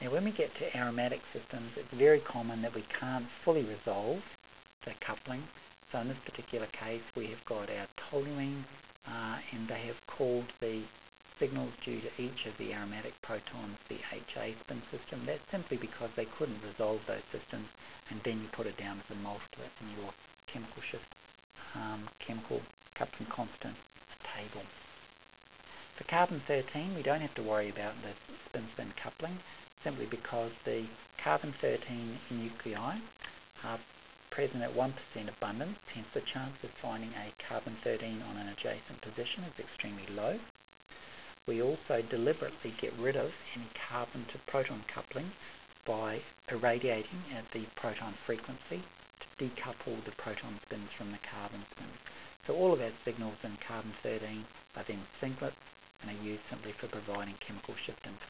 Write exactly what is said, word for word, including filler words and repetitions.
Now when we get to aromatic systems, it's very common that we can't fully resolve the coupling. So in this particular case, we have got our toluene, uh, and they have called the signals due to each of the aromatic protons the H A spin system. That's simply because they couldn't resolve those systems, and then you put it down as a multiplet in your chemical shift, um, chemical coupling constant table. For carbon thirteen, we don't have to worry about the spin-spin coupling, simply because the carbon thirteen nuclei are present at one percent abundance, hence the chance of finding a carbon thirteen on an adjacent position is extremely low. We also deliberately get rid of any carbon to proton coupling by irradiating at the proton frequency to decouple the proton spins from the carbon spins. So all of our signals in carbon thirteen are then singlets and are used simply for providing chemical shift information.